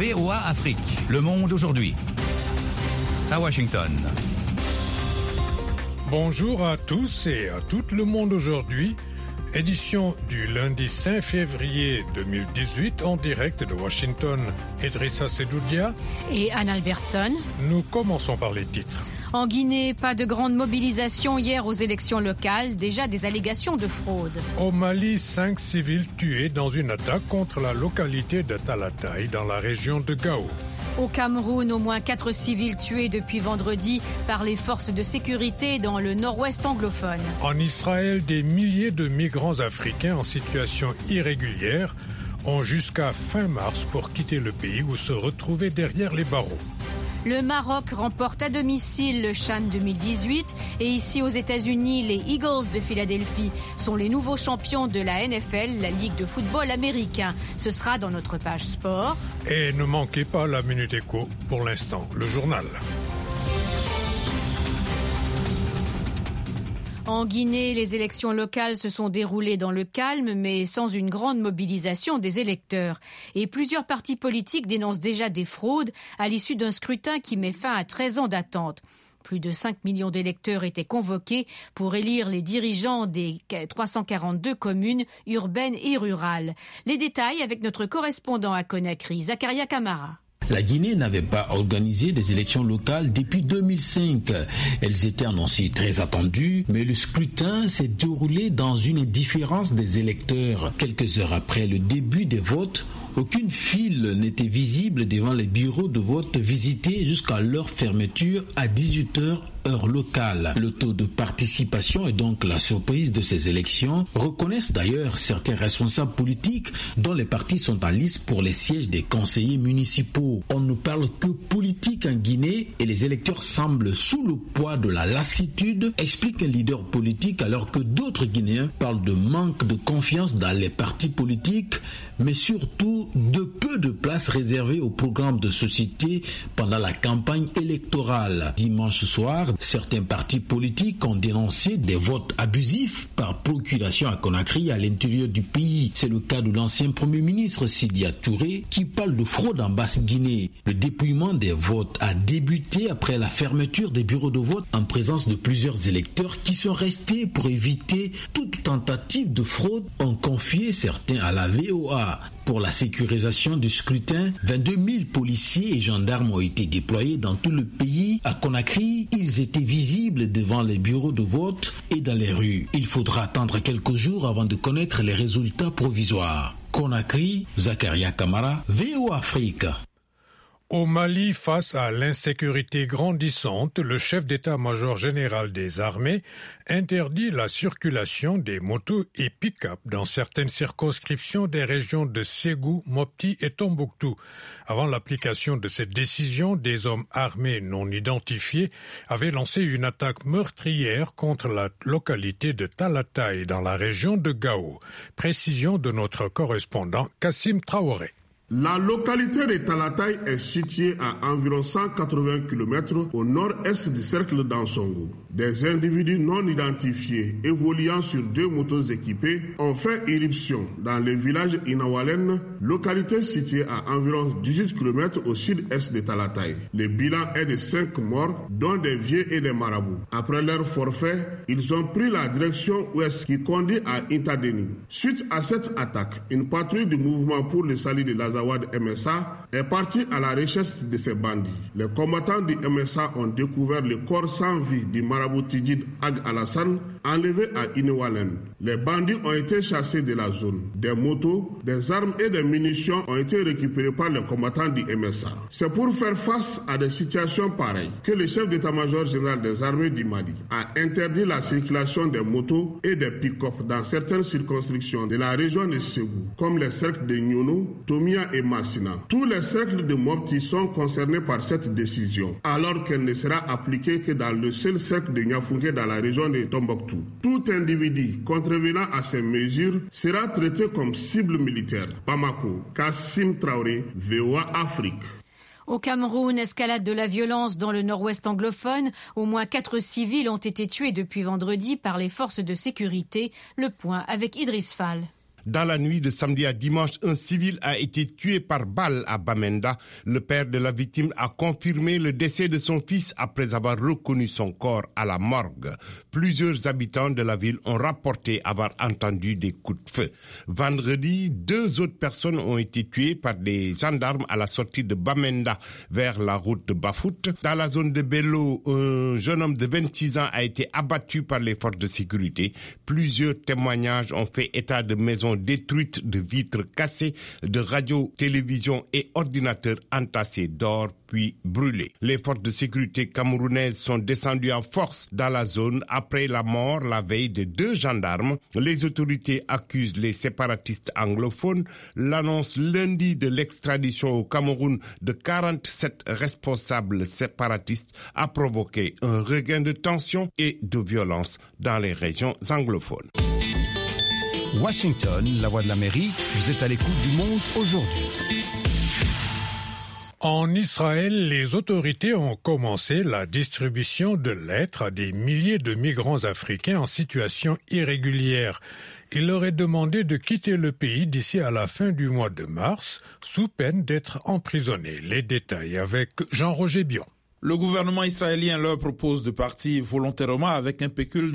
VOA Afrique, le monde aujourd'hui. À Washington. Bonjour à tous et à tout le monde aujourd'hui. Édition du lundi 5 février 2018 en direct de Washington. Idrissa Sedoudia et Anne Albertson. Nous commençons par les titres. En Guinée, pas de grande mobilisation hier aux élections locales, déjà des allégations de fraude. Au Mali, 5 civils tués dans une attaque contre la localité de Talatay dans la région de Gao. Au Cameroun, au moins 4 civils tués depuis vendredi par les forces de sécurité dans le nord-ouest anglophone. En Israël, des milliers de migrants africains en situation irrégulière ont jusqu'à fin mars pour quitter le pays ou se retrouver derrière les barreaux. Le Maroc remporte à domicile le CHAN 2018 et ici aux États-Unis, les Eagles de Philadelphie sont les nouveaux champions de la NFL, la Ligue de football américain. Ce sera dans notre page sport. Et ne manquez pas la Minute Éco pour l'instant, le journal. En Guinée, les élections locales se sont déroulées dans le calme, mais sans une grande mobilisation des électeurs. Et plusieurs partis politiques dénoncent déjà des fraudes à l'issue d'un scrutin qui met fin à 13 ans d'attente. Plus de 5 millions d'électeurs étaient convoqués pour élire les dirigeants des 342 communes urbaines et rurales. Les détails avec notre correspondant à Conakry, Zakaria Kamara. La Guinée n'avait pas organisé des élections locales depuis 2005. Elles étaient annoncées très attendues, mais le scrutin s'est déroulé dans une indifférence des électeurs. Quelques heures après le début des votes, aucune file n'était visible devant les bureaux de vote visités jusqu'à leur fermeture à 18h heure locale. Le taux de participation et donc la surprise de ces élections reconnaissent d'ailleurs certains responsables politiques dont les partis sont en lice pour les sièges des conseillers municipaux. On ne parle que politique en Guinée et les électeurs semblent sous le poids de la lassitude, explique un leader politique, alors que d'autres Guinéens parlent de manque de confiance dans les partis politiques, mais surtout de peu de places réservées au programme de société pendant la campagne électorale. Dimanche soir, certains partis politiques ont dénoncé des votes abusifs par procuration à Conakry à l'intérieur du pays. C'est le cas de l'ancien Premier ministre Sidia Touré qui parle de fraude en Basse-Guinée. Le dépouillement des votes a débuté après la fermeture des bureaux de vote en présence de plusieurs électeurs qui sont restés pour éviter toute tentative de fraude, ont confié certains à la VOA. Pour la sécurisation du scrutin, 22 000 policiers et gendarmes ont été déployés dans tout le pays. À Conakry, ils étaient visibles devant les bureaux de vote et dans les rues. Il faudra attendre quelques jours avant de connaître les résultats provisoires. Conakry, Zakaria Kamara, VOA Afrique. Au Mali, face à l'insécurité grandissante, le chef d'état-major général des armées interdit la circulation des motos et pick-up dans certaines circonscriptions des régions de Ségou, Mopti et Tombouctou. Avant l'application de cette décision, des hommes armés non identifiés avaient lancé une attaque meurtrière contre la localité de Talatay dans la région de Gao. Précision de notre correspondant Kassim Traoré. La localité de Talatay est située à environ 180 km au nord-est du cercle d'Ansongo. Des individus non identifiés évoluant sur 2 motos équipées ont fait irruption dans le village Inawalen, localité située à environ 18 km au sud-est de Talatay. Le bilan est de 5 morts, dont des vieux et des marabouts. Après leur forfait, ils ont pris la direction ouest qui conduit à Intadeni. Suite à cette attaque, une patrouille du mouvement pour le salut de l'Azawad MSA est partie à la recherche de ces bandits. Les combattants du MSA ont découvert le corps sans vie du marabout Tidjid Ag Alassane enlevé à Inewalen. Les bandits ont été chassés de la zone. Des motos, des armes et des munitions ont été récupérées par les combattants du MSA. C'est pour faire face à des situations pareilles que le chef d'état-major général des armées du Mali a interdit la circulation des motos et des pick-up dans certaines circonscriptions de la région de Ségou, comme les cercles de Nyono, Tomia et Massina. Tous les cercles de Mopti sont concernés par cette décision, alors qu'elle ne sera appliquée que dans le seul cercle de Niafounké dans la région de Tombouctou. Tout individu contrevenant à ces mesures sera traité comme cible militaire. Bamako, Kassim Traoré, VOA Afrique. Au Cameroun, escalade de la violence dans le nord-ouest anglophone. Au moins 4 civils ont été tués depuis vendredi par les forces de sécurité. Le point avec Idriss Fall. Dans la nuit de samedi à dimanche, un civil a été tué par balle à Bamenda. Le père de la victime a confirmé le décès de son fils après avoir reconnu son corps à la morgue. Plusieurs habitants de la ville ont rapporté avoir entendu des coups de feu. Vendredi, 2 autres personnes ont été tuées par des gendarmes à la sortie de Bamenda vers la route de Bafout. Dans la zone de Bello, un jeune homme de 26 ans a été abattu par les forces de sécurité. Plusieurs témoignages ont fait état de maisons détruites, de vitres cassées, de radios, télévisions et ordinateurs entassés d'or puis brûlés. Les forces de sécurité camerounaises sont descendues en force dans la zone après la mort la veille de 2 gendarmes. Les autorités accusent les séparatistes anglophones. L'annonce lundi de l'extradition au Cameroun de 47 responsables séparatistes a provoqué un regain de tension et de violence dans les régions anglophones. Washington, la voix de l'Amérique, vous êtes à l'écoute du Monde aujourd'hui. En Israël, les autorités ont commencé la distribution de lettres à des milliers de migrants africains en situation irrégulière. Il leur est demandé de quitter le pays d'ici à la fin du mois de mars, sous peine d'être emprisonnés. Les détails avec Jean-Roger Bion. Le gouvernement israélien leur propose de partir volontairement avec un pécule de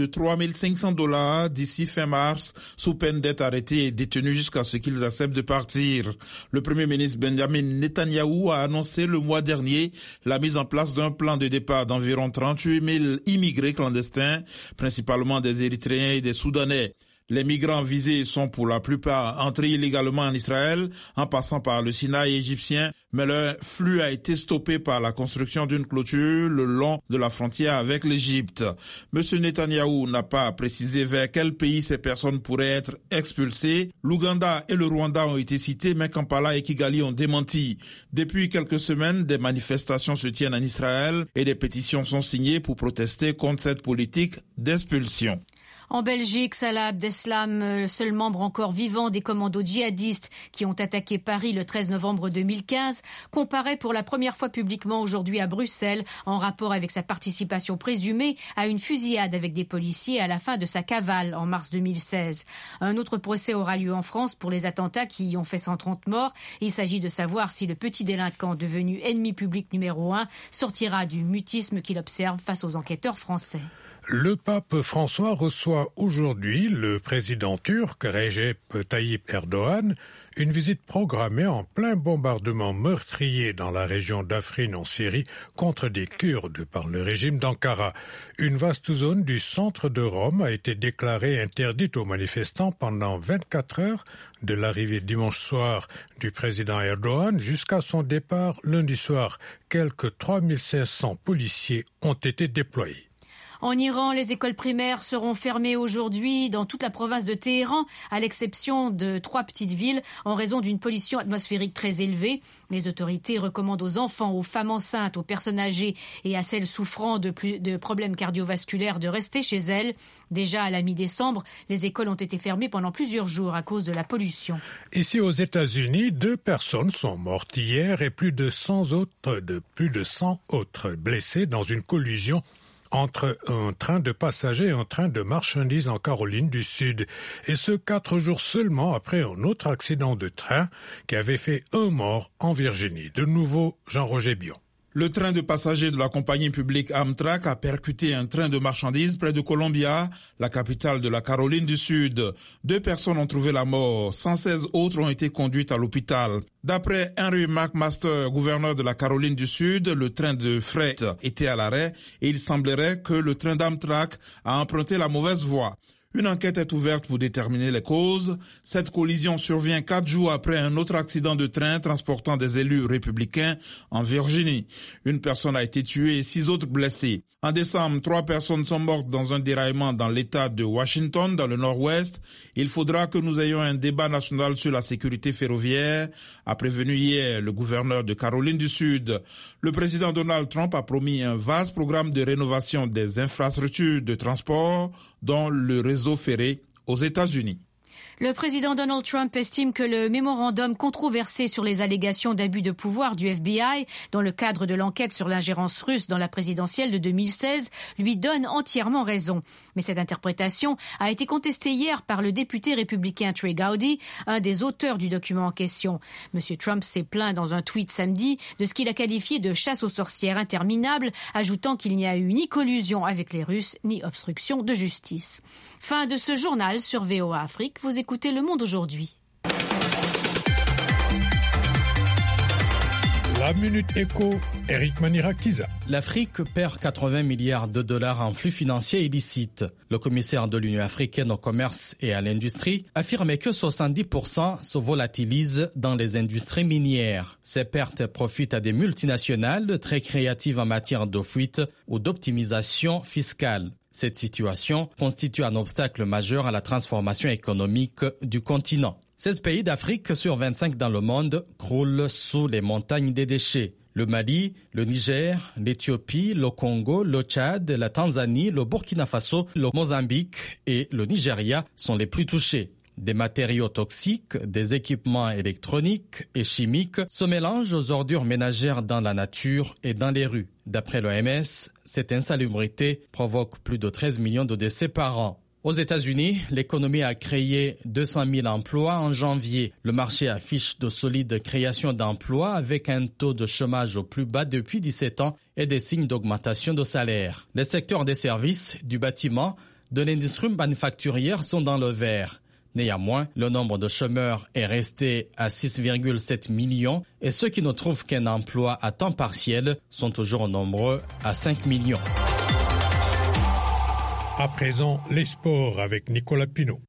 $3 500 d'ici fin mars, sous peine d'être arrêtés et détenus jusqu'à ce qu'ils acceptent de partir. Le premier ministre Benjamin Netanyahou a annoncé le mois dernier la mise en place d'un plan de départ d'environ 38 000 immigrés clandestins, principalement des Érythréens et des Soudanais. Les migrants visés sont pour la plupart entrés illégalement en Israël en passant par le Sinaï égyptien, mais leur flux a été stoppé par la construction d'une clôture le long de la frontière avec l'Égypte. Monsieur Netanyahou n'a pas précisé vers quel pays ces personnes pourraient être expulsées. L'Ouganda et le Rwanda ont été cités, mais Kampala et Kigali ont démenti. Depuis quelques semaines, des manifestations se tiennent en Israël et des pétitions sont signées pour protester contre cette politique d'expulsion. En Belgique, Salah Abdeslam, seul membre encore vivant des commandos djihadistes qui ont attaqué Paris le 13 novembre 2015, comparaît pour la première fois publiquement aujourd'hui à Bruxelles en rapport avec sa participation présumée à une fusillade avec des policiers à la fin de sa cavale en mars 2016. Un autre procès aura lieu en France pour les attentats qui y ont fait 130 morts. Il s'agit de savoir si le petit délinquant devenu ennemi public numéro 1 sortira du mutisme qu'il observe face aux enquêteurs français. Le pape François reçoit aujourd'hui le président turc Recep Tayyip Erdogan, une visite programmée en plein bombardement meurtrier dans la région d'Afrin en Syrie contre des Kurdes par le régime d'Ankara. Une vaste zone du centre de Rome a été déclarée interdite aux manifestants pendant 24 heures de l'arrivée dimanche soir du président Erdogan jusqu'à son départ lundi soir. Quelques 3500 policiers ont été déployés. En Iran, les écoles primaires seront fermées aujourd'hui dans toute la province de Téhéran, à l'exception de 3 petites villes, en raison d'une pollution atmosphérique très élevée. Les autorités recommandent aux enfants, aux femmes enceintes, aux personnes âgées et à celles souffrant de problèmes cardiovasculaires de rester chez elles. Déjà à la mi-décembre, les écoles ont été fermées pendant plusieurs jours à cause de la pollution. Ici aux États-Unis, 2 personnes sont mortes hier et plus de 100 autres blessées dans une collision entre un train de passagers et un train de marchandises en Caroline du Sud. Et ce 4 jours seulement après un autre accident de train qui avait fait 1 mort en Virginie. De nouveau, Jean-Roger Bion. Le train de passagers de la compagnie publique Amtrak a percuté un train de marchandises près de Columbia, la capitale de la Caroline du Sud. 2 personnes ont trouvé la mort, 116 autres ont été conduites à l'hôpital. D'après Henry McMaster, gouverneur de la Caroline du Sud, le train de fret était à l'arrêt et il semblerait que le train d'Amtrak a emprunté la mauvaise voie. Une enquête est ouverte pour déterminer les causes. Cette collision survient 4 jours après un autre accident de train transportant des élus républicains en Virginie. Une personne a été tuée et 6 autres blessées. En décembre, 3 personnes sont mortes dans un déraillement dans l'État de Washington, dans le nord-ouest. Il faudra que nous ayons un débat national sur la sécurité ferroviaire, a prévenu hier le gouverneur de Caroline du Sud. Le président Donald Trump a promis un vaste programme de rénovation des infrastructures de transport, dont le réseau ferré aux États-Unis. Le président Donald Trump estime que le mémorandum controversé sur les allégations d'abus de pouvoir du FBI dans le cadre de l'enquête sur l'ingérence russe dans la présidentielle de 2016 lui donne entièrement raison. Mais cette interprétation a été contestée hier par le député républicain Trey Gowdy, un des auteurs du document en question. Monsieur Trump s'est plaint dans un tweet samedi de ce qu'il a qualifié de chasse aux sorcières interminable, ajoutant qu'il n'y a eu ni collusion avec les Russes ni obstruction de justice. Fin de ce journal sur VOA Afrique. Vous écoutez Le Monde aujourd'hui. La Minute Éco, Eric Manirakiza. L'Afrique perd 80 milliards de dollars en flux financiers illicites. Le commissaire de l'Union africaine au commerce et à l'industrie affirmait que 70% se volatilisent dans les industries minières. Ces pertes profitent à des multinationales très créatives en matière de fuite ou d'optimisation fiscale. Cette situation constitue un obstacle majeur à la transformation économique du continent. 16 pays d'Afrique sur 25 dans le monde croulent sous les montagnes des déchets. Le Mali, le Niger, l'Éthiopie, le Congo, le Tchad, la Tanzanie, le Burkina Faso, le Mozambique et le Nigeria sont les plus touchés. Des matériaux toxiques, des équipements électroniques et chimiques se mélangent aux ordures ménagères dans la nature et dans les rues. D'après l'OMS, cette insalubrité provoque plus de 13 millions de décès par an. Aux États-Unis, l'économie a créé 200 000 emplois en janvier. Le marché affiche de solides créations d'emplois avec un taux de chômage au plus bas depuis 17 ans et des signes d'augmentation de salaire. Les secteurs des services, du bâtiment, de l'industrie manufacturière sont dans le vert. Néanmoins, le nombre de chômeurs est resté à 6,7 millions et ceux qui ne trouvent qu'un emploi à temps partiel sont toujours nombreux à 5 millions. À présent, les sports avec Nicolas Pinault.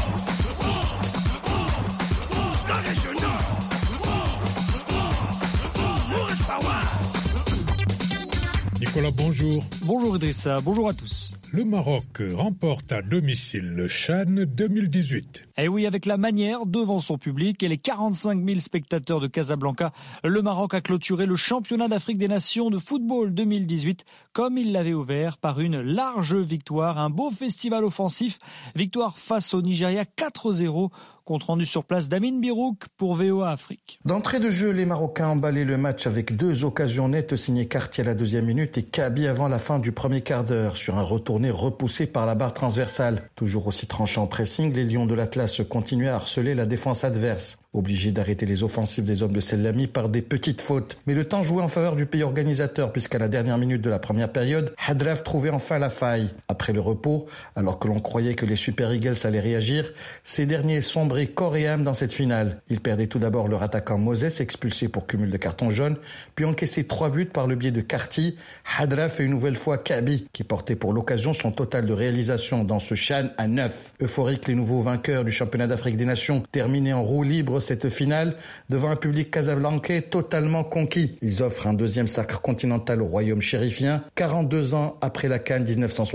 Nicolas, bonjour. Bonjour Idrissa, bonjour à tous. Le Maroc remporte à domicile le CHAN 2018. Eh oui, avec la manière devant son public et les 45 000 spectateurs de Casablanca, le Maroc a clôturé le championnat d'Afrique des Nations de football 2018 comme il l'avait ouvert par une large victoire, un beau festival offensif, victoire face au Nigeria 4-0. Compte rendu sur place d'Amin Birouk pour VOA Afrique. D'entrée de jeu, les Marocains emballaient le match avec 2 occasions nettes signées Cartier à la 2e minute et Kaby avant la fin du premier quart d'heure sur un retourné repoussé par la barre transversale. Toujours aussi tranchant pressing, les Lions de l'Atlas continuaient à harceler la défense adverse. Obligés d'arrêter les offensives des hommes de Sellami par des petites fautes. Mais le temps jouait en faveur du pays organisateur puisqu'à la dernière minute de la première période, Hadraf trouvait enfin la faille. Après le repos, alors que l'on croyait que les Super Eagles allaient réagir, ces derniers sombraient corps et âme dans cette finale. Ils perdaient tout d'abord leur attaquant Moses, expulsé pour cumul de cartons jaunes, puis encaissé 3 buts par le biais de Carty, Hadraf et une nouvelle fois Kaby, qui portait pour l'occasion son total de réalisation dans ce CHAN à 9. Euphoriques, les nouveaux vainqueurs du championnat d'Afrique des Nations terminaient en roue libre cette finale devant un public casablancais totalement conquis. Ils offrent un deuxième sacre continental au royaume chérifien 42 ans après la CAN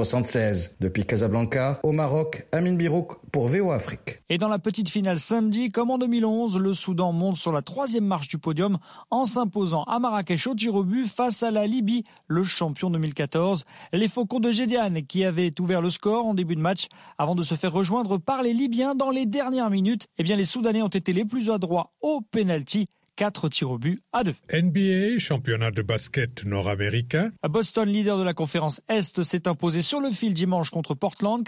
1976. Depuis Casablanca, au Maroc, Amin Birouk pour VOA Afrique. Et dans la petite finale samedi, comme en 2011, le Soudan monte sur la 3e marche du podium en s'imposant à Marrakech au tir au but face à la Libye, le champion 2014. Les Faucons de Gédiane qui avaient ouvert le score en début de match avant de se faire rejoindre par les Libyens dans les dernières minutes. Eh bien, les Soudanais ont été les plus adroits au pénalty. 4 tirs au but à 2. NBA, championnat de basket nord-américain. Boston, leader de la conférence Est, s'est imposé sur le fil dimanche contre Portland,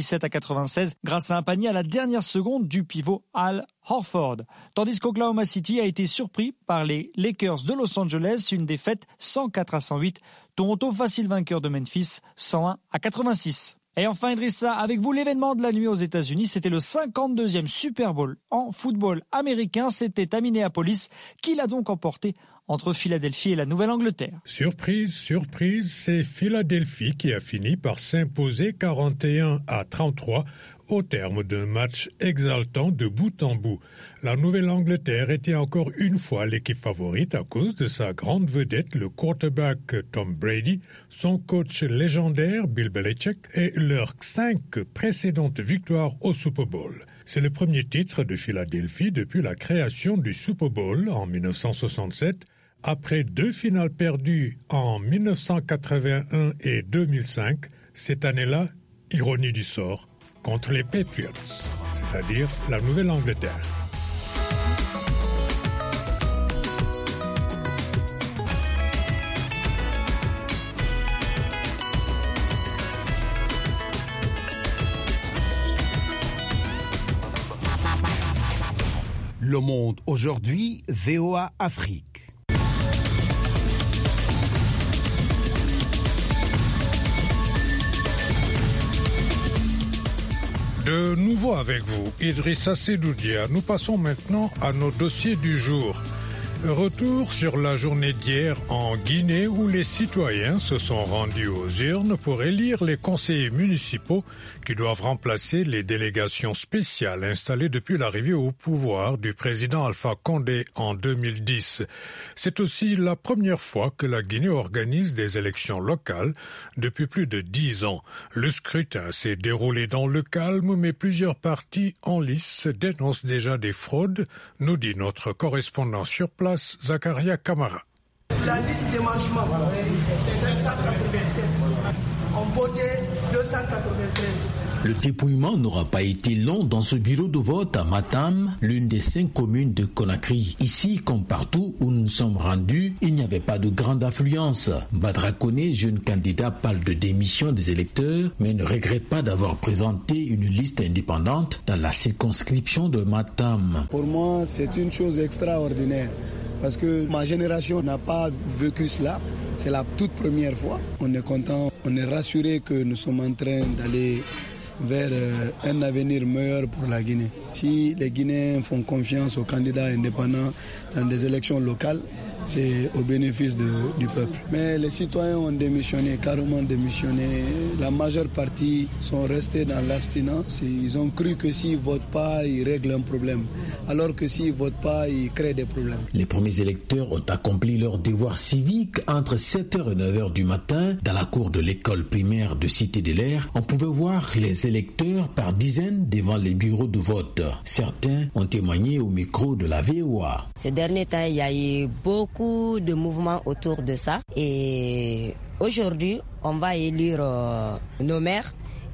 97-96, grâce à un panier à la dernière seconde du pivot Al Horford. Tandis qu'Oklahoma City a été surpris par les Lakers de Los Angeles, une défaite 104-108. Toronto, facile vainqueur de Memphis, 101-86. Et enfin, Idrissa, avec vous, l'événement de la nuit aux États-Unis, c'était le 52e Super Bowl en football américain. C'était à Minneapolis qui l'a donc emporté entre Philadelphie et la Nouvelle-Angleterre. Surprise, surprise, c'est Philadelphie qui a fini par s'imposer 41-33 au terme d'un match exaltant de bout en bout. La Nouvelle-Angleterre était encore une fois l'équipe favorite à cause de sa grande vedette, le quarterback Tom Brady, son coach légendaire Bill Belichick et leurs 5 précédentes victoires au Super Bowl. C'est le premier titre de Philadelphie depuis la création du Super Bowl en 1967, après 2 finales perdues en 1981 et 2005. Cette année-là, ironie du sort, contre les Patriots, c'est-à-dire la Nouvelle-Angleterre. Le Monde aujourd'hui, VOA Afrique. De nouveau avec vous, Idrissa Sedoudia. Nous passons maintenant à nos dossiers du jour. Retour sur la journée d'hier en Guinée où les citoyens se sont rendus aux urnes pour élire les conseillers municipaux qui doivent remplacer les délégations spéciales installées depuis l'arrivée au pouvoir du président Alpha Condé en 2010. C'est aussi la première fois que la Guinée organise des élections locales depuis plus de 10 ans. Le scrutin s'est déroulé dans le calme, mais plusieurs partis en lice dénoncent déjà des fraudes, nous dit notre correspondant sur place, Zakaria Kamara. La liste des mangements, c'est 787. On votait 293. Le dépouillement n'aura pas été long dans ce bureau de vote à Matam, l'une des 5 communes de Conakry. Ici, comme partout où nous sommes rendus, il n'y avait pas de grande affluence. Badra Koné, jeune candidat, parle de démission des électeurs, mais ne regrette pas d'avoir présenté une liste indépendante dans la circonscription de Matam. Pour moi, c'est une chose extraordinaire. Parce que ma génération n'a pas vécu cela. C'est la toute première fois. On est content, on est rassuré que nous sommes en train d'aller vers un avenir meilleur pour la Guinée. Si les Guinéens font confiance aux candidats indépendants dans des élections locales, c'est au bénéfice du peuple. Mais les citoyens ont démissionné, carrément démissionné. La majeure partie sont restés dans l'abstinence. Ils ont cru que s'ils ne votent pas, ils règlent un problème. Alors que s'ils ne votent pas, ils créent des problèmes. Les premiers électeurs ont accompli leur devoir civique entre 7h et 9h du matin. Dans la cour de l'école primaire de Cité de l'Air, on pouvait voir les électeurs par dizaines devant les bureaux de vote. Certains ont témoigné au micro de la VOA. Ces derniers temps, il y a eu beaucoup de mouvements autour de ça. Et aujourd'hui, on va élire nos maires.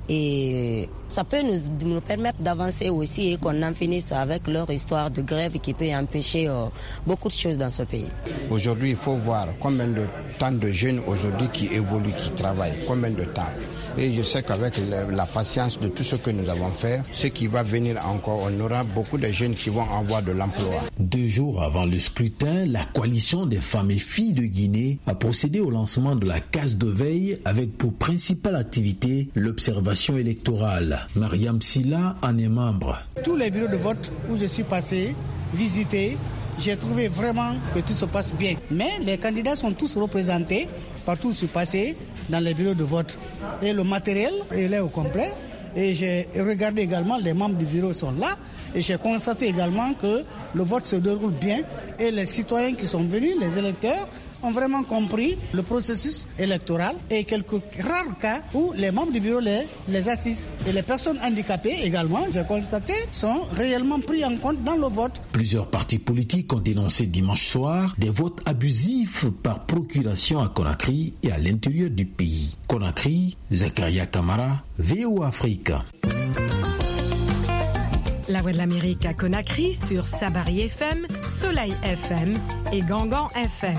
Et ça peut nous permettre d'avancer aussi et qu'on en finisse avec leur histoire de grève qui peut empêcher beaucoup de choses dans ce pays. Aujourd'hui, il faut voir combien de temps de jeunes aujourd'hui qui évoluent, qui travaillent, combien de temps. Et je sais qu'avec la patience de tout ce que nous avons fait, ce qui va venir encore, on aura beaucoup de jeunes qui vont avoir de l'emploi. 2 jours avant le scrutin, la coalition des femmes et filles de Guinée a procédé au lancement de la case de veille avec pour principale activité l'observation électorale. Mariam Silla en est membre. Tous les bureaux de vote où je suis passé, visité, j'ai trouvé vraiment que tout se passe bien. Mais les candidats sont tous représentés partout où je suis passé dans les bureaux de vote. Et le matériel, il est au complet. Et j'ai regardé également, les membres du bureau sont là. Et j'ai constaté également que le vote se déroule bien. Et les citoyens qui sont venus, les électeurs, ont vraiment compris le processus électoral et quelques rares cas où les membres du bureau les assistent. Et les personnes handicapées également, j'ai constaté, sont réellement pris en compte dans le vote. Plusieurs partis politiques ont dénoncé dimanche soir des votes abusifs par procuration à Conakry et à l'intérieur du pays. Conakry, Zakaria Kamara, VOA Afrique. La Voix de l'Amérique à Conakry sur Sabari FM, Soleil FM et Gangan FM.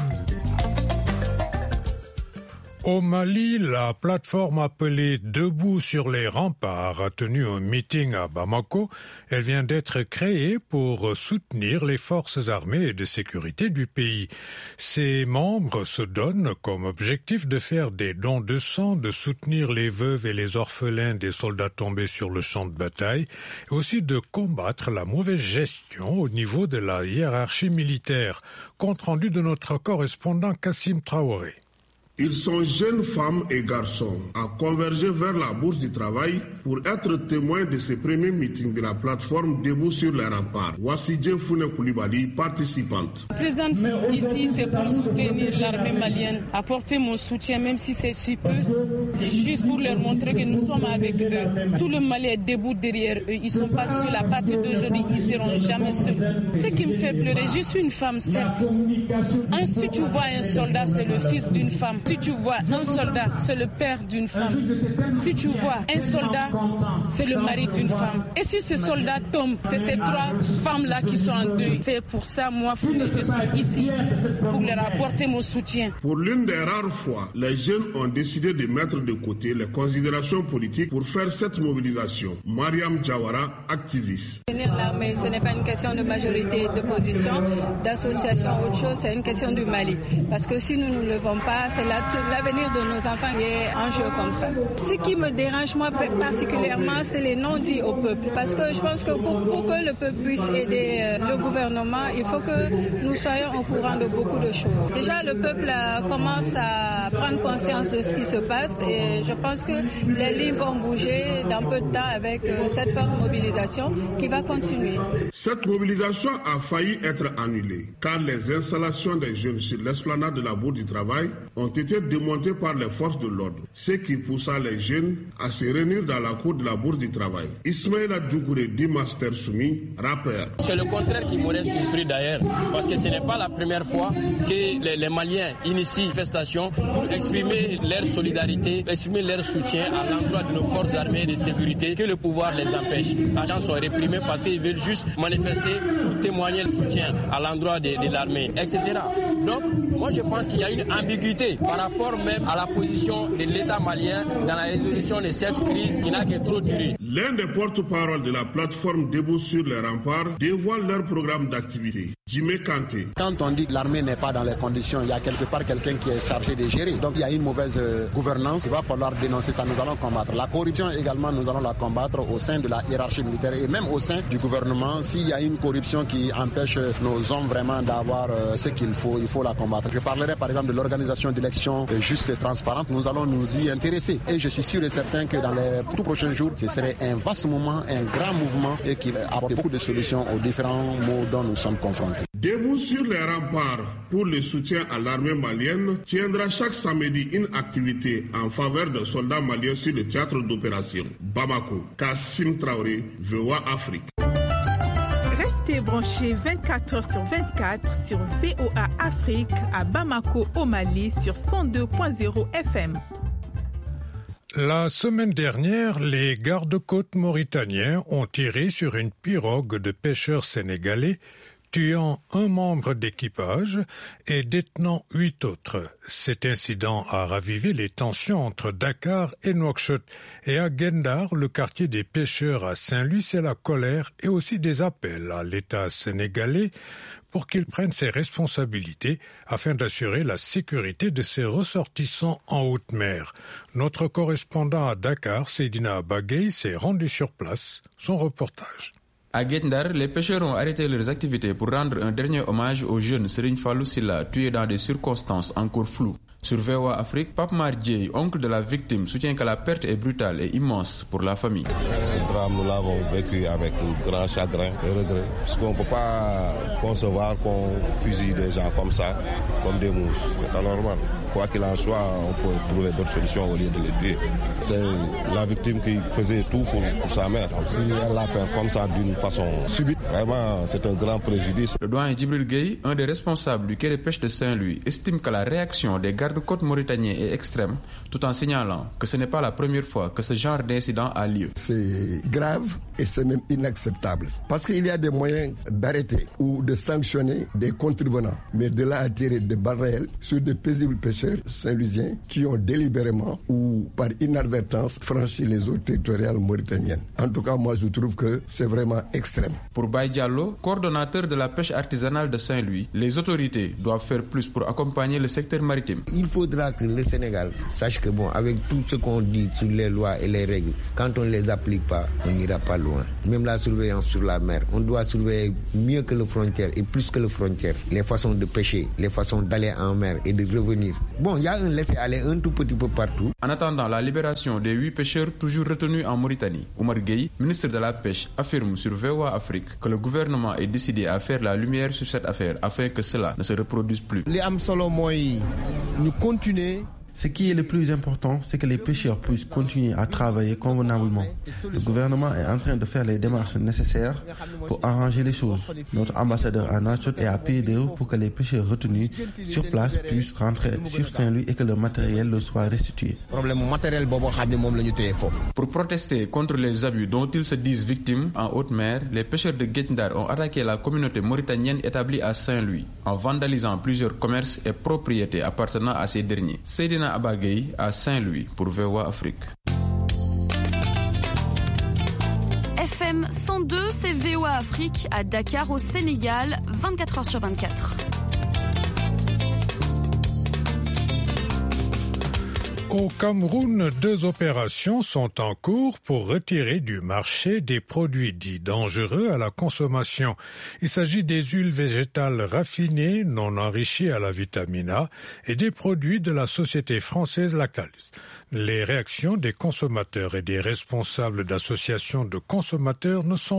Au Mali, la plateforme appelée Debout sur les remparts a tenu un meeting à Bamako. Elle vient d'être créée pour soutenir les forces armées et de sécurité du pays. Ses membres se donnent comme objectif de faire des dons de sang, de soutenir les veuves et les orphelins des soldats tombés sur le champ de bataille, et aussi de combattre la mauvaise gestion au niveau de la hiérarchie militaire. Compte rendu de notre correspondant Kassim Traoré. Ils sont jeunes femmes et garçons à converger vers la bourse du travail pour être témoins de ces premiers meetings de la plateforme Debout sur les remparts. Voici Djefoune Koulibaly, participante. La présidente, ici, c'est pour soutenir l'armée malienne, apporter mon soutien, même si c'est si peu, juste pour leur montrer que nous sommes avec eux. Tout le Mali est debout derrière eux. Ils ne sont pas seuls. À partir d'aujourd'hui, ils ne seront jamais seuls. Ce qui me fait pleurer, je suis une femme, certes. Ensuite, tu vois un soldat, c'est le fils d'une femme. Si tu vois un soldat, c'est le père d'une femme. Si tu vois un soldat, c'est le mari d'une femme. Et si ces soldats tombent, c'est ces 3 femmes-là qui sont en deuil. C'est pour ça, moi, je suis ici, pour leur apporter mon soutien. Pour l'une des rares fois, les jeunes ont décidé de mettre de côté les considérations politiques pour faire cette mobilisation. Mariam Jawara, activiste. Tenir l'armée, ce n'est pas une question de majorité, d'opposition, d'association, autre chose, c'est une question du Mali. Parce que si nous ne levons pas, c'est l'avenir de nos enfants qui est en jeu comme ça. Ce qui me dérange moi particulièrement, c'est les non-dits au peuple. Parce que je pense que pour que le peuple puisse aider le gouvernement, il faut que nous soyons au courant de beaucoup de choses. Déjà, le peuple commence à prendre conscience de ce qui se passe et je pense que les lignes vont bouger dans peu de temps avec cette forte mobilisation qui va continuer. Cette mobilisation a failli être annulée car les installations des jeunes sur l'esplanade de la Bourse du Travail ont été démontées par les forces de l'ordre, ce qui poussa les jeunes à se réunir dans la cour de la Bourse du Travail. Ismaïla Djoukouré dit Master Soumi, rappeur. C'est le contraire qui m'aurait surpris d'ailleurs, parce que ce n'est pas la première fois que les Maliens initient une manifestation pour exprimer leur solidarité, exprimer leur soutien à l'endroit de nos forces armées et de sécurité, que le pouvoir les empêche. Les gens sont réprimés parce qu'ils veulent juste manifester pour témoigner le soutien à l'endroit de l'armée, etc. Donc, moi je pense qu'il y a une ambiguïté par rapport même à la position de l'État malien dans la résolution de cette crise qui n'a que trop duré. L'un des porte-parole de la plateforme Debout sur les remparts dévoile leur programme d'activité. Jimé Kanté. Quand on dit que l'armée n'est pas dans les conditions, il y a quelque part quelqu'un qui est chargé de gérer. Donc il y a une mauvaise gouvernance, il va falloir dénoncer ça, nous allons combattre. La corruption également, nous allons la combattre au sein de la hiérarchie militaire et même au sein du gouvernement. S'il y a une corruption qui empêche nos hommes vraiment d'avoir ce qu'il faut, il faut la combattre. Je parlerai par exemple de l'organisation d'élections justes et transparentes, nous allons nous y intéresser. Et je suis sûr et certain que dans les tout prochains jours, ce serait un vaste moment, un grand mouvement et qui apporte beaucoup de solutions aux différents maux dont nous sommes confrontés. Debout sur les remparts pour le soutien à l'armée malienne tiendra chaque samedi une activité en faveur des soldats maliens sur le théâtre d'opération. Bamako, Kassim Traoré, VOA Afrique. Restez branchés 24h/24 sur VOA Afrique à Bamako au Mali sur 102.0 FM. La semaine dernière, les gardes-côtes mauritaniens ont tiré sur une pirogue de pêcheurs sénégalais, tuant un membre d'équipage et détenant 8 autres. Cet incident a ravivé les tensions entre Dakar et Nouakchott, et à Gendar, le quartier des pêcheurs à Saint-Louis, c'est la colère et aussi des appels à l'État sénégalais pour qu'il prenne ses responsabilités afin d'assurer la sécurité de ses ressortissants en haute mer. Notre correspondant à Dakar, Seydina Bagay, s'est rendu sur place. Son reportage. À Gendar, les pêcheurs ont arrêté leurs activités pour rendre un dernier hommage au jeune Serigne Fallou Silla, tué dans des circonstances encore floues. Sur VOA Afrique, Pape Mardier, oncle de la victime, soutient que la perte est brutale et immense pour la famille. Le drame, nous l'avons vécu avec grand chagrin et regret. Parce qu'on ne peut pas concevoir qu'on fusille des gens comme ça, comme des mouches. C'est pas normal. Quoi qu'il en soit, on peut trouver d'autres solutions au lieu de les tuer. C'est la victime qui faisait tout pour sa mère. Si elle la perd comme ça d'une façon subite, vraiment, c'est un grand préjudice. Le doyen Djibril Gueye, un des responsables du quai de pêche de Saint-Louis, estime que la réaction des gardes-côtes mauritaniens est extrême, tout en signalant que ce n'est pas la première fois que ce genre d'incident a lieu. C'est grave et c'est même inacceptable. Parce qu'il y a des moyens d'arrêter ou de sanctionner des contrevenants. Mais de là à tirer des balles réelles sur de paisibles pêcheurs saint-louisiens qui ont délibérément ou par inadvertance franchi les eaux territoriales mauritaniennes. En tout cas, moi je trouve que c'est vraiment extrême. Pour Baye Diallo, coordonnateur de la pêche artisanale de Saint-Louis, les autorités doivent faire plus pour accompagner le secteur maritime. Il faudra que le Sénégal sache que avec tout ce qu'on dit sur les lois et les règles, quand on ne les applique pas, on n'ira pas loin. Même la surveillance sur la mer, on doit surveiller mieux que les frontières et plus que les frontières, les façons de pêcher, les façons d'aller en mer et de revenir. Il y a un laisser-aller un tout petit peu partout. En attendant la libération des 8 pêcheurs toujours retenus en Mauritanie, Oumar Gueye, ministre de la Pêche, affirme sur VOA Afrique que le gouvernement est décidé à faire la lumière sur cette affaire afin que cela ne se reproduise plus. Les am solo moy ñu continuer Ce qui est le plus important, c'est que les pêcheurs puissent continuer à travailler convenablement. Le gouvernement est en train de faire les démarches nécessaires pour arranger les choses. Notre ambassadeur à Nouakchott est à pied d'œuvre pour que les pêcheurs retenus sur place puissent rentrer sur Saint-Louis et que le matériel leur soit restitué. Pour protester contre les abus dont ils se disent victimes en haute mer, les pêcheurs de Guet Ndar ont attaqué la communauté mauritanienne établie à Saint-Louis en vandalisant plusieurs commerces et propriétés appartenant à ces derniers. Seydina Abagay à Saint-Louis pour VOA Afrique. FM 102, c'est VOA Afrique à Dakar au Sénégal, 24h/24. Au Cameroun, 2 opérations sont en cours pour retirer du marché des produits dits dangereux à la consommation. Il s'agit des huiles végétales raffinées non enrichies à la vitamine A et des produits de la société française Lactalis. Les réactions des consommateurs et des responsables d'associations de consommateurs ne sont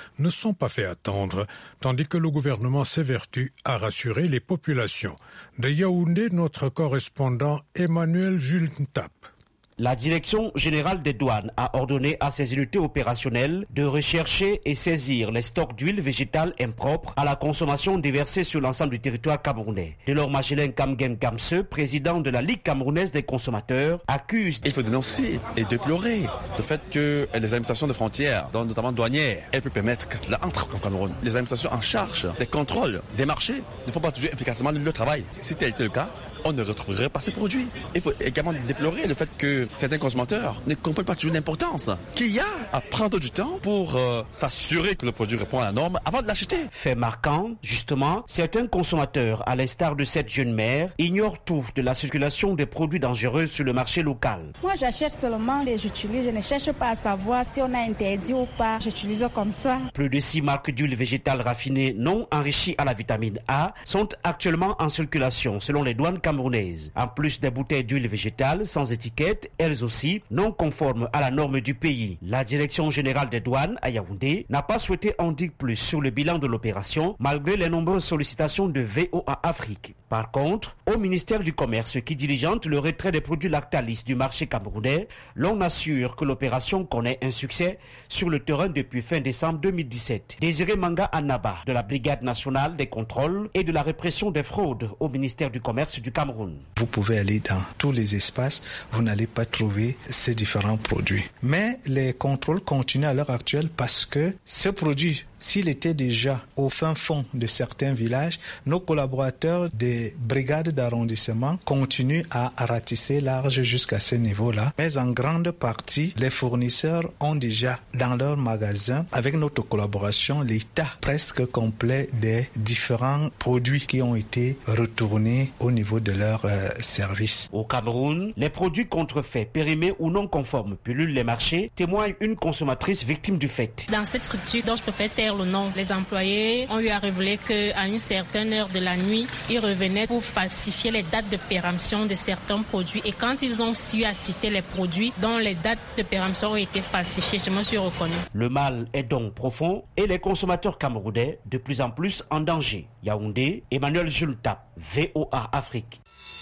pas fait attendre, tandis que le gouvernement s'évertue à rassurer les populations. De Yaoundé, notre correspondant Emmanuel Jules Ntap. La Direction générale des douanes a ordonné à ses unités opérationnelles de rechercher et saisir les stocks d'huile végétale impropres à la consommation déversés sur l'ensemble du territoire camerounais. Delors Machelin Kamgen Kamse, président de la Ligue camerounaise des consommateurs, accuse... Il faut dénoncer et déplorer le fait que les administrations de frontières, notamment douanières, elles peuvent permettre que cela entre au Cameroun. Les administrations en charge des contrôles des marchés ne font pas toujours efficacement le travail. Si tel était le cas, on ne retrouverait pas ces produits. Il faut également déplorer le fait que certains consommateurs ne comprennent pas toujours l'importance qu'il y a à prendre du temps pour s'assurer que le produit répond à la norme avant de l'acheter. Fait marquant, justement, certains consommateurs, à l'instar de cette jeune mère, ignorent tout de la circulation des produits dangereux sur le marché local. Moi, j'achète seulement et j'utilise. Je ne cherche pas à savoir si on a interdit ou pas. J'utilise comme ça. Plus de 6 marques d'huile végétale raffinée non enrichies à la vitamine A sont actuellement en circulation selon les douanes camerounaises. En plus des bouteilles d'huile végétale sans étiquette, elles aussi non conformes à la norme du pays. La Direction générale des douanes à Yaoundé n'a pas souhaité en dire plus sur le bilan de l'opération malgré les nombreuses sollicitations de VOA Afrique. Par contre, au ministère du Commerce qui diligente le retrait des produits Lactalis du marché camerounais, l'on assure que l'opération connaît un succès sur le terrain depuis fin décembre 2017. Désiré Manga Annaba de la Brigade nationale des contrôles et de la répression des fraudes au ministère du Commerce du Cameroun. Vous pouvez aller dans tous les espaces, vous n'allez pas trouver ces différents produits. Mais les contrôles continuent à l'heure actuelle parce que ce produit, s'il était déjà au fin fond de certains villages, nos collaborateurs des brigades d'arrondissement continuent à ratisser large jusqu'à ce niveau-là. Mais en grande partie, les fournisseurs ont déjà dans leur magasin, avec notre collaboration, l'état presque complet des différents produits qui ont été retournés au niveau de leur service. Au Cameroun, les produits contrefaits, périmés ou non conformes pullulent les marchés, témoigne une consommatrice victime du fait. Dans cette structure dont je préfère taire le nom, les employés ont eu à révéler qu'à une certaine heure de la nuit, ils revenaient pour falsifier les dates de péremption de certains produits. Et quand ils ont su à citer les produits dont les dates de péremption ont été falsifiées, je me suis reconnu. Le mal est donc profond et les consommateurs camerounais de plus en plus en danger. Yaoundé, Emmanuel Jules Ntap, VOA Afrique.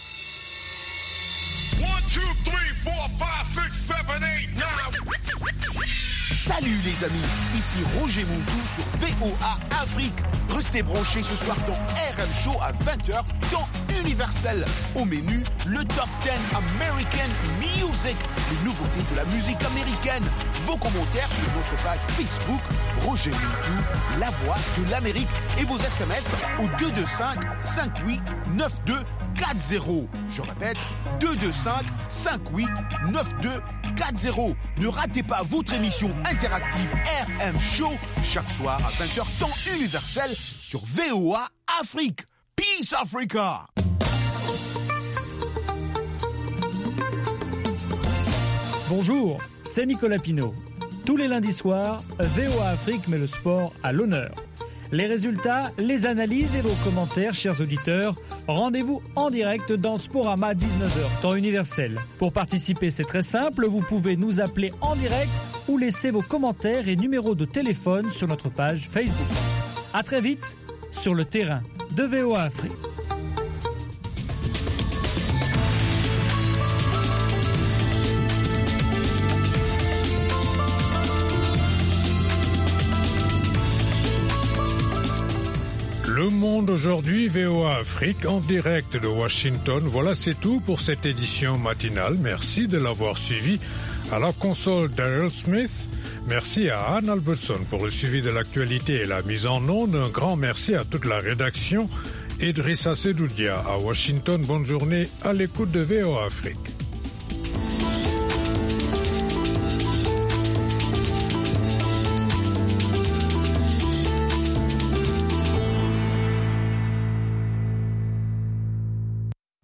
1, 2, 3, 4, 5, 6, 7, 8, 9. Salut les amis, ici Roger Muntou sur VOA Afrique. Restez branchés ce soir dans RM Show à 20h, temps universel. Au menu, le Top 10 American Music, les nouveautés de la musique américaine. Vos commentaires sur notre page Facebook, Roger Muntou, la voix de l'Amérique. Et vos SMS au 225 58 92 40. Je répète, 225 58 92 40. Ne ratez pas votre émission interactive RM Show chaque soir à 20h temps universel sur VOA Afrique. Peace Africa. Bonjour, c'est Nicolas Pinault. Tous les lundis soirs, VOA Afrique met le sport à l'honneur. Les résultats, les analyses et vos commentaires, chers auditeurs, rendez-vous en direct dans Sporama 19h, temps universel. Pour participer, c'est très simple, vous pouvez nous appeler en direct ou laisser vos commentaires et numéros de téléphone sur notre page Facebook. À très vite sur le terrain de VOA Afrique. aujourd'hui, VOA Afrique en direct de Washington. Voilà, c'est tout pour cette édition matinale. Merci de l'avoir suivi. À la console, Daryl Smith. Merci à Anne Albertson pour le suivi de l'actualité et la mise en onde. Un grand merci à toute la rédaction. Idrissa Sedoudia à Washington. Bonne journée à l'écoute de VOA Afrique.